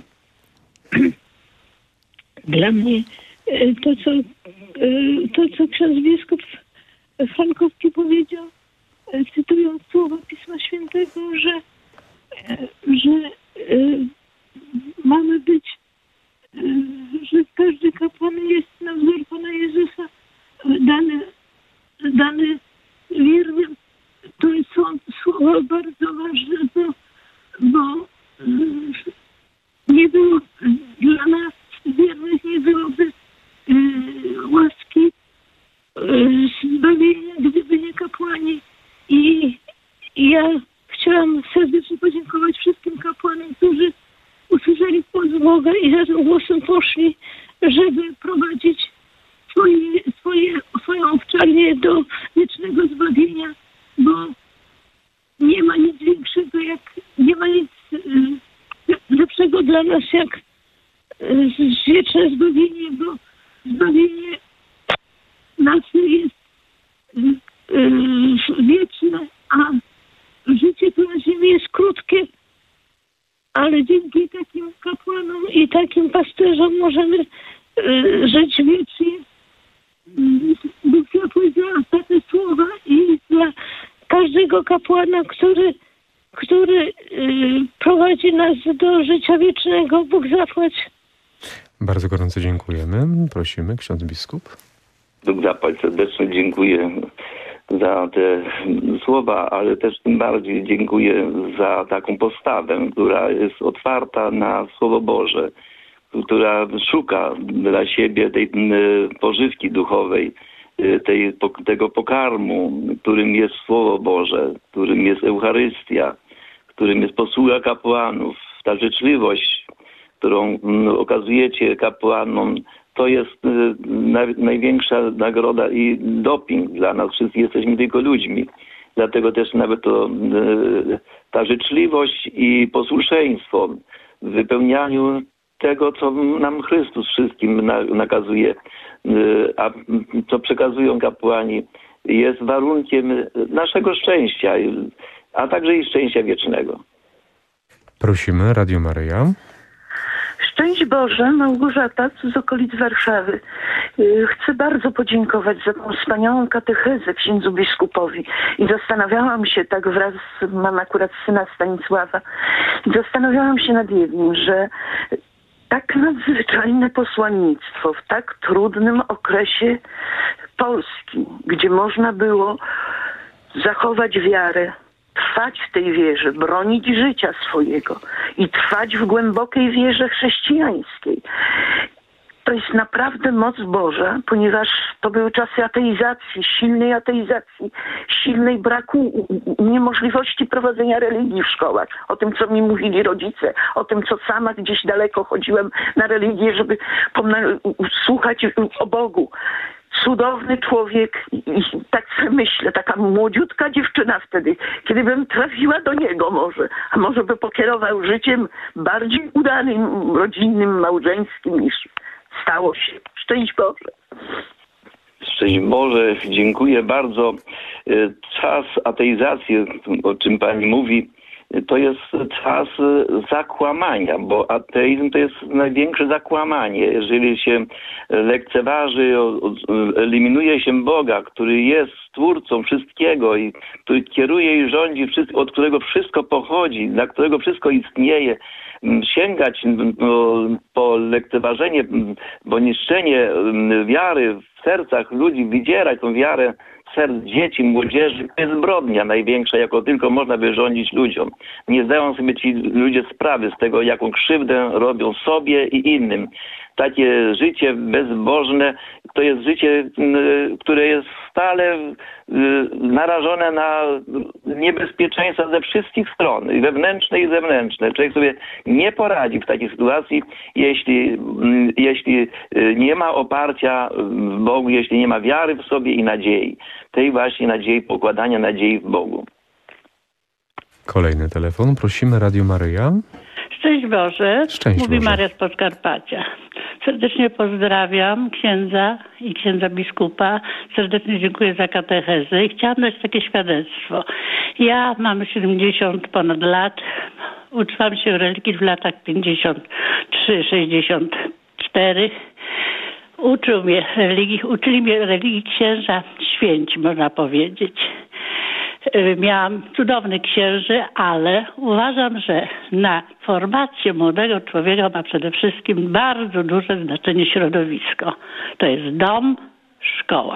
F: Dla mnie to, co ksiądz biskup Frankowski powiedział, cytując słowa Pisma Świętego, że mamy być, że każdy kapłan jest na wzór Pana Jezusa dany wiernym. To są słowa bardzo ważne, bo nie było dla nas wiernych, nie byłoby łaski zbawienia, gdyby nie kapłani. I ja chciałam serdecznie podziękować wszystkim kapłanom, którzy usłyszeli głos Boga i za tym głosem poszli, żeby prowadzić swoją owczarnię do wiecznego zbawienia, bo nie ma nic większego, nie ma nic lepszego dla nas jak wieczne zbawienie, bo zbawienie nasze jest wieczne, a życie tu na ziemi jest krótkie, ale dzięki takim kapłanom i takim pasterzom możemy żyć wiecznie. Bóg zapłać za ostatnie słowa i dla każdego kapłana, który prowadzi nas do życia wiecznego. Bóg zapłać.
A: Bardzo gorąco dziękujemy. Prosimy, ksiądz biskup.
C: Bóg zapłać, serdecznie dziękuję za te słowa, ale też tym bardziej dziękuję za taką postawę, która jest otwarta na Słowo Boże, która szuka dla siebie tej pożywki duchowej, tego pokarmu, którym jest Słowo Boże, którym jest Eucharystia, którym jest posługa kapłanów, ta życzliwość, którą okazujecie kapłanom, to jest największa nagroda i doping dla nas. Wszyscy jesteśmy tylko ludźmi. Dlatego też nawet ta życzliwość i posłuszeństwo w wypełnianiu tego, co nam Chrystus wszystkim nakazuje, a co przekazują kapłani, jest warunkiem naszego szczęścia, a także i szczęścia wiecznego.
A: Prosimy, Radio Maryja.
F: Szczęść Boże, Małgorzata z okolic Warszawy. Chcę bardzo podziękować za tą wspaniałą katechezę księdzu biskupowi. I zastanawiałam się tak wraz, mam akurat syna Stanisława, i zastanawiałam się nad jednym, że tak nadzwyczajne posłannictwo w tak trudnym okresie Polski, gdzie można było zachować wiarę, trwać w tej wierze, bronić życia swojego i trwać w głębokiej wierze chrześcijańskiej. To jest naprawdę moc Boża, ponieważ to były czasy ateizacji, silnej braku niemożliwości prowadzenia religii w szkołach. O tym, co mi mówili rodzice, o tym, co sama gdzieś daleko chodziłem na religię, żeby słuchać o Bogu. Cudowny człowiek i tak sobie myślę, taka młodziutka dziewczyna wtedy, kiedy bym trafiła do niego może, a może by pokierował życiem bardziej udanym, rodzinnym, małżeńskim niż stało się. Szczęść Boże.
C: Szczęść Boże, dziękuję bardzo. Czas ateizacji, o czym Pani mówi, to jest czas zakłamania, bo ateizm to jest największe zakłamanie. Jeżeli się lekceważy, eliminuje się Boga, który jest Stwórcą wszystkiego i który kieruje i rządzi, od którego wszystko pochodzi, dla którego wszystko istnieje, sięgać po lekceważenie, bo niszczenie wiary w sercach ludzi, wydzierać tą wiarę serc dzieci, młodzieży, to jest zbrodnia największa, jaką tylko można wyrządzić ludziom. Nie zdają sobie ci ludzie sprawy z tego, jaką krzywdę robią sobie i innym. Takie życie bezbożne to jest życie, które jest stale narażone na niebezpieczeństwa ze wszystkich stron, i wewnętrzne i zewnętrzne. Człowiek sobie nie poradzi w takiej sytuacji, jeśli nie ma oparcia w Bogu, jeśli nie ma wiary w sobie i nadziei. Tej właśnie nadziei, pokładania nadziei w Bogu.
A: Kolejny telefon. Prosimy, Radio Maryja.
G: Szczęść Boże.
A: Szczęść
G: Mówi
A: Boże.
G: Maria z Podkarpacia. Serdecznie pozdrawiam księdza i księdza biskupa. Serdecznie dziękuję za katechezę i chciałam dać takie świadectwo. Ja mam 70 ponad lat. Uczyłam się religii w latach 53-64. Uczyli mnie religii księża święci, można powiedzieć. Miałam cudownych księży, ale uważam, że na formację młodego człowieka ma przede wszystkim bardzo duże znaczenie środowisko. To jest dom, szkoła.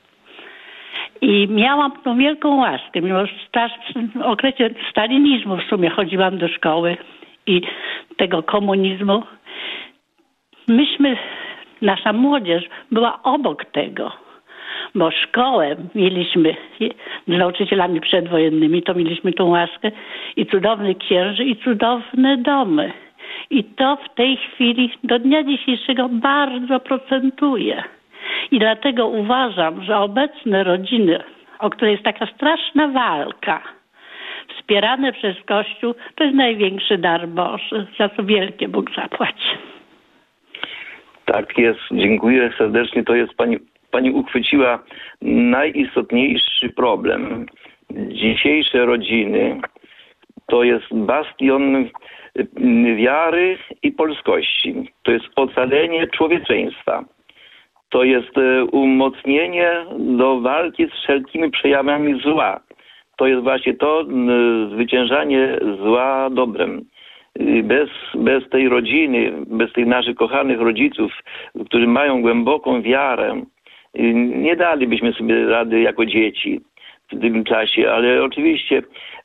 G: I miałam tą wielką łaskę, mimo że w okresie stalinizmu w sumie chodziłam do szkoły i tego komunizmu. Nasza młodzież była obok tego. Bo szkołę mieliśmy z nauczycielami przedwojennymi, to mieliśmy tą łaskę i cudownych księży i cudowne domy. I to w tej chwili do dnia dzisiejszego bardzo procentuje. I dlatego uważam, że obecne rodziny, o której jest taka straszna walka, wspierane przez Kościół, to jest największy dar Boży, za co wielkie Bóg zapłaci.
C: Tak jest, dziękuję serdecznie. To jest Pani uchwyciła najistotniejszy problem. Dzisiejsze rodziny to jest bastion wiary i polskości. To jest ocalenie człowieczeństwa. To jest umocnienie do walki z wszelkimi przejawami zła. To jest właśnie to zwyciężanie zła dobrem. Bez tej rodziny, bez tych naszych kochanych rodziców, którzy mają głęboką wiarę, nie dalibyśmy sobie rady jako dzieci. w tym czasie, ale oczywiście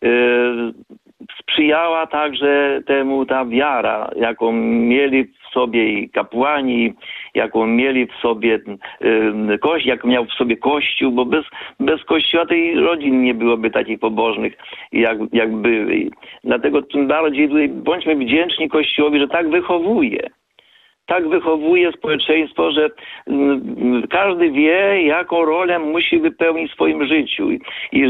C: sprzyjała także temu ta wiara, jaką mieli w sobie i kapłani, jaką mieli w sobie jak miał w sobie Kościół, bo bez Kościoła tej rodzin nie byłoby takich pobożnych, jak były. Dlatego tym bardziej tutaj bądźmy wdzięczni Kościołowi, że tak wychowuje. Tak wychowuje społeczeństwo, że każdy wie, jaką rolę musi wypełnić w swoim życiu. I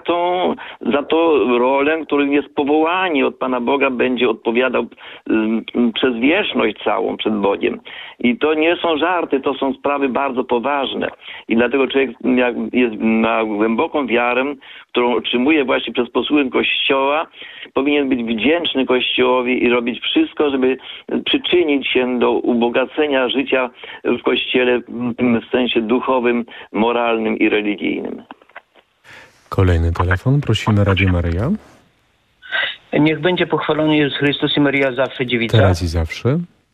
C: za tą rolę, którą jest powołanie od Pana Boga, będzie odpowiadał przez wieczność całą przed Bogiem. I to nie są żarty, to są sprawy bardzo poważne. I dlatego człowiek ma głęboką wiarę, którą otrzymuje właśnie przez posługę Kościoła, powinien być wdzięczny Kościołowi i robić wszystko, żeby przyczynić się do ubogacenia życia w Kościele w sensie duchowym, moralnym i religijnym.
A: Kolejny telefon. Prosimy, Radio Maryja.
H: Niech będzie pochwalony Jezus Chrystus i Maryja zawsze dziewica.
A: Teraz i zawsze.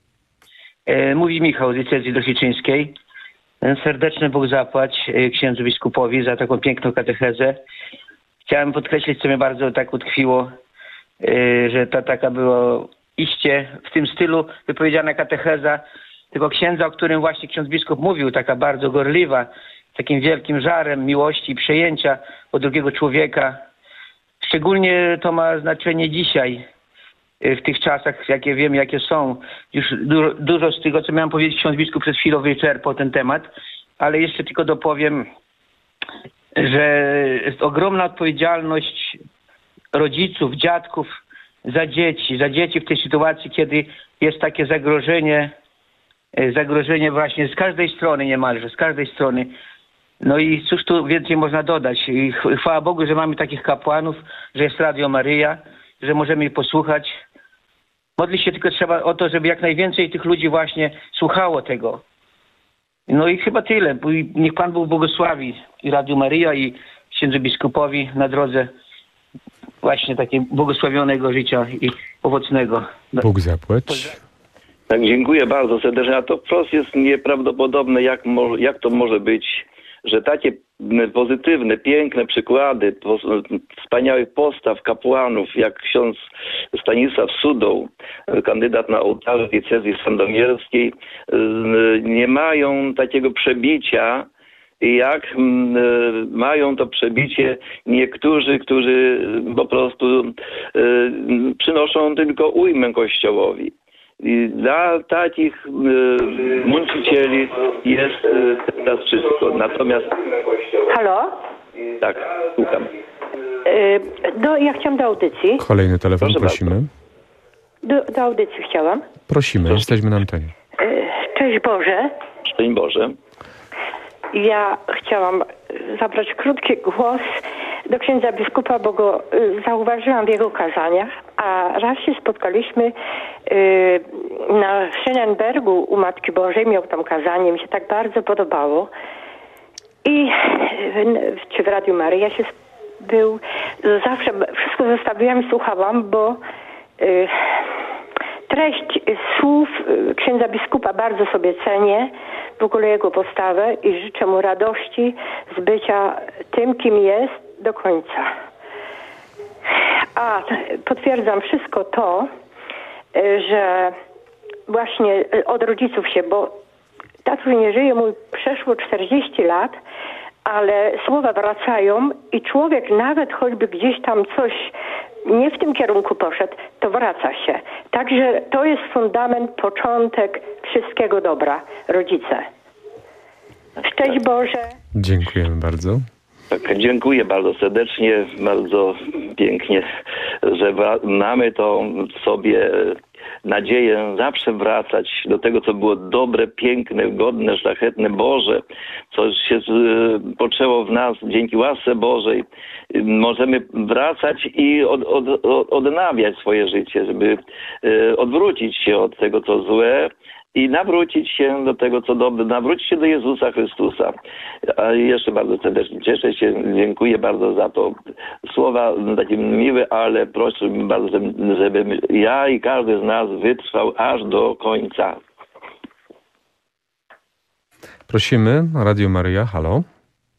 H: Mówi Michał z diecezji doświadczyńskiej. Serdeczny Bóg zapłać księdzu biskupowi za taką piękną katechezę. Chciałem podkreślić, co mnie bardzo tak utkwiło, że ta taka była iście w tym stylu wypowiedziana katecheza tego księdza, o którym właśnie ksiądz biskup mówił, taka bardzo gorliwa, z takim wielkim żarem miłości i przejęcia od drugiego człowieka. Szczególnie to ma znaczenie dzisiaj, w tych czasach, jakie wiem, jakie są. Już dużo z tego, co miałem powiedzieć, ksiądz biskup przed chwilą wyczerpał ten temat, ale jeszcze tylko dopowiem, że jest ogromna odpowiedzialność rodziców, dziadków za dzieci w tej sytuacji, kiedy jest takie zagrożenie właśnie z każdej strony niemalże, z każdej strony. No i cóż tu więcej można dodać? I chwała Bogu, że mamy takich kapłanów, że jest Radio Maryja, że możemy ich posłuchać. Modlić się tylko trzeba o to, żeby jak najwięcej tych ludzi właśnie słuchało tego. No i chyba tyle. Niech Pan Bóg błogosławi i Radio Maryja, i księdzu biskupowi na drodze właśnie takiego błogosławionego życia i owocnego.
A: Bóg zapłać.
C: Tak, dziękuję bardzo serdecznie. A to wprost jest nieprawdopodobne, jak to może być, że takie pozytywne, piękne przykłady wspaniałych postaw kapłanów, jak ksiądz Stanisław Sudoł, kandydat na ołtarz diecezji sandomierskiej, nie mają takiego przebicia, jak mają to przebicie niektórzy, którzy po prostu przynoszą tylko ujmę Kościołowi. I dla takich mącicieli jest teraz wszystko. Natomiast...
I: Halo?
C: Tak, słucham.
I: Ja chciałam do audycji.
A: Kolejny telefon,
C: Proszę
A: prosimy.
I: Do audycji chciałam.
A: Prosimy, jesteśmy na antenie.
I: Cześć Boże.
C: Szczęść Boże.
I: Ja chciałam zabrać krótki głos do księdza biskupa, bo go zauważyłam w jego kazaniach, a raz się spotkaliśmy na Schönenbergu u Matki Bożej, miał tam kazanie, mi się tak bardzo podobało. I czy w Radiu Maryja się był, zawsze wszystko zostawiłam i słuchałam, bo treść słów księdza biskupa bardzo sobie cenię, w ogóle jego postawę i życzę mu radości z bycia tym, kim jest do końca. A potwierdzam wszystko to, że właśnie od rodziców się, bo tatuś nie żyje, mój przeszło 40 lat, ale słowa wracają i człowiek nawet choćby gdzieś tam coś nie w tym kierunku poszedł, to wraca się. Także to jest fundament, początek wszystkiego dobra. Rodzice. Szczęść Boże.
A: Dziękujemy bardzo.
C: Tak, dziękuję bardzo serdecznie, bardzo pięknie, że mamy to w sobie nadzieję zawsze wracać do tego, co było dobre, piękne, godne, szlachetne, Boże, co się poczęło w nas dzięki łasce Bożej. Możemy wracać i odnawiać swoje życie, żeby odwrócić się od tego, co złe, i nawrócić się do tego, co dobre, nawrócić się do Jezusa Chrystusa. A jeszcze bardzo serdecznie cieszę się, dziękuję bardzo za to. Słowa takie miłe, ale proszę bardzo, żebym ja i każdy z nas wytrwał aż do końca.
A: Prosimy, Radio Maryja, halo.
J: Szczęść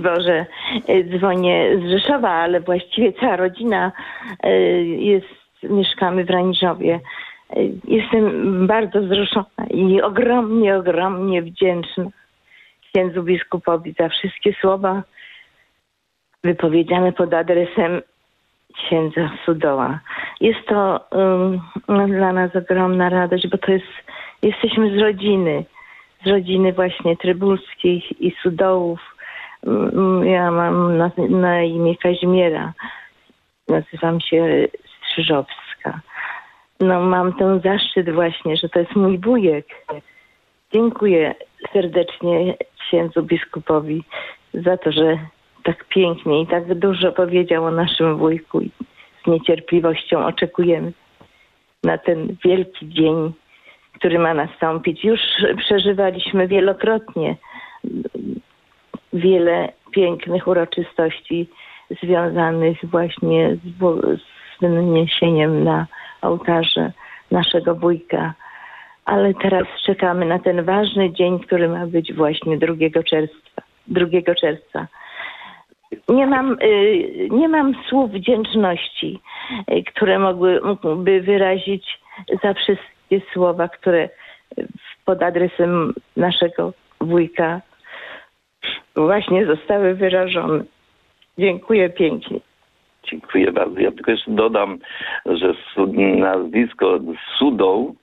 J: Boże, dzwonię z Rzeszowa, ale właściwie cała rodzina mieszkamy w Raniżowie. Jestem bardzo wzruszona i ogromnie wdzięczna księdzu biskupowi za wszystkie słowa wypowiedziane pod adresem księdza Sudoła. Jest to dla nas ogromna radość, bo jesteśmy z rodziny właśnie Trybulskich i Sudołów. Ja mam na imię Kazimiera. Nazywam się Strzyżowska. No, mam ten zaszczyt właśnie, że to jest mój wujek. Dziękuję serdecznie księdzu biskupowi za to, że tak pięknie i tak dużo powiedział o naszym wujku i z niecierpliwością oczekujemy na ten wielki dzień, który ma nastąpić. Już przeżywaliśmy wielokrotnie wiele pięknych uroczystości związanych właśnie z wyniesieniem na ołtarze naszego wujka. Ale teraz czekamy na ten ważny dzień, który ma być właśnie 2 czerwca. Nie mam słów wdzięczności, które mógłby wyrazić za wszystkie słowa, które pod adresem naszego wujka właśnie zostały wyrażone. Dziękuję pięknie.
C: Dziękuję bardzo. Ja tylko jeszcze dodam, że nazwisko Sudoł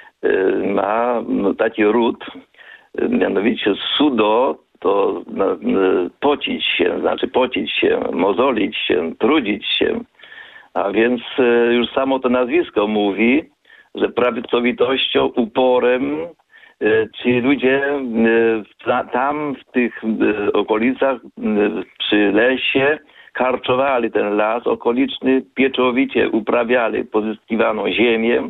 C: ma taki ród, mianowicie sudo to pocić się, mozolić się, trudzić się. A więc już samo to nazwisko mówi, że pracowitością, uporem ci ludzie tam w tych okolicach przy lesie karczowali ten las okoliczny, pieczowicie uprawiali pozyskiwaną ziemię.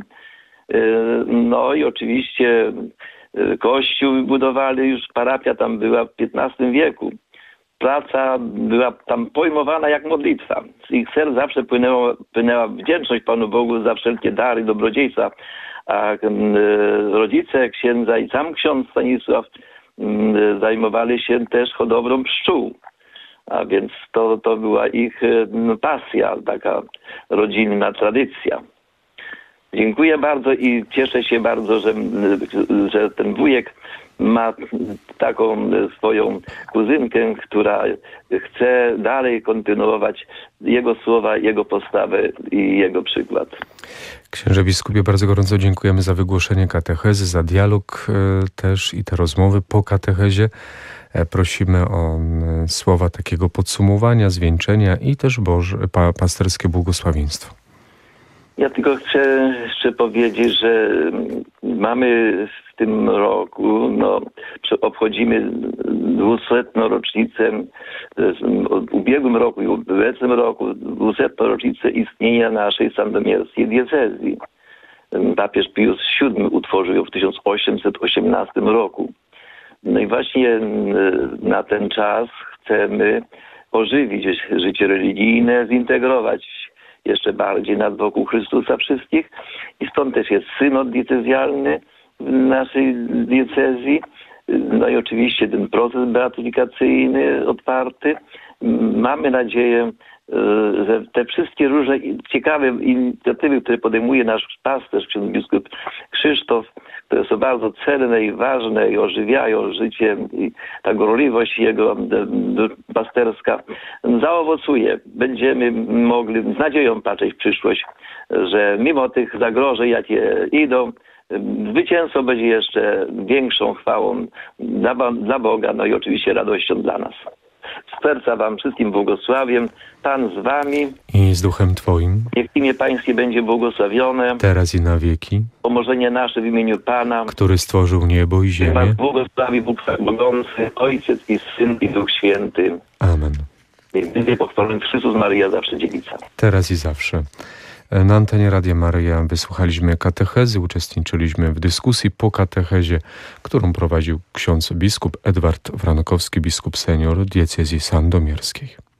C: No i oczywiście kościół budowali, już parafia tam była w XV wieku. Praca była tam pojmowana jak modlitwa. Z ich serc zawsze płynęła wdzięczność Panu Bogu za wszelkie dary, dobrodziejstwa. A rodzice księdza i sam ksiądz Stanisław zajmowali się też hodowlą pszczół. A więc to była ich pasja, taka rodzinna tradycja. Dziękuję bardzo i cieszę się bardzo, że ten wujek ma taką swoją kuzynkę, która chce dalej kontynuować jego słowa, jego postawę i jego przykład.
A: Księże biskupie, bardzo gorąco dziękujemy za wygłoszenie katechezy, za dialog też i te rozmowy po katechezie. Prosimy o słowa takiego podsumowania, zwieńczenia i też pasterskie błogosławieństwo.
C: Ja tylko chcę jeszcze powiedzieć, że mamy w tym roku, obchodzimy 200. rocznicę, w ubiegłym roku i w obecnym roku 200. rocznicę istnienia naszej sandomierskiej diecezji. Papież Pius VII utworzył ją w 1818 roku. No i właśnie na ten czas chcemy ożywić życie religijne, zintegrować jeszcze bardziej nad wokół Chrystusa wszystkich i stąd też jest synod diecezjalny w naszej diecezji. No i oczywiście ten proces beatyfikacyjny otwarty. Mamy nadzieję, że te wszystkie różne ciekawe inicjatywy, które podejmuje nasz pasterz, ksiądz biskup Krzysztof, które są bardzo cenne i ważne i ożywiają życie i ta gorliwość jego pasterska zaowocuje. Będziemy mogli z nadzieją patrzeć w przyszłość, że mimo tych zagrożeń, jakie idą, zwycięstwo będzie jeszcze większą chwałą dla Boga, no i oczywiście radością dla nas. Z serca wam wszystkim błogosławię. Pan z wami.
A: I z duchem twoim.
C: Niech imię Pańskie będzie błogosławione.
A: Teraz i na wieki.
C: Pomożenie nasze w imieniu Pana,
A: który stworzył niebo i ziemię.
C: Was błogosławi Bóg Wszechmogący, Ojciec i Syn i Duch Święty.
A: Amen.
C: Niech będzie pochwalony Chrystus Maryja, zawsze dziewica.
A: Teraz i zawsze. Na antenie Radia Maryja wysłuchaliśmy katechezy, uczestniczyliśmy w dyskusji po katechezie, którą prowadził ksiądz biskup Edward Frankowski, biskup senior diecezji sandomierskiej.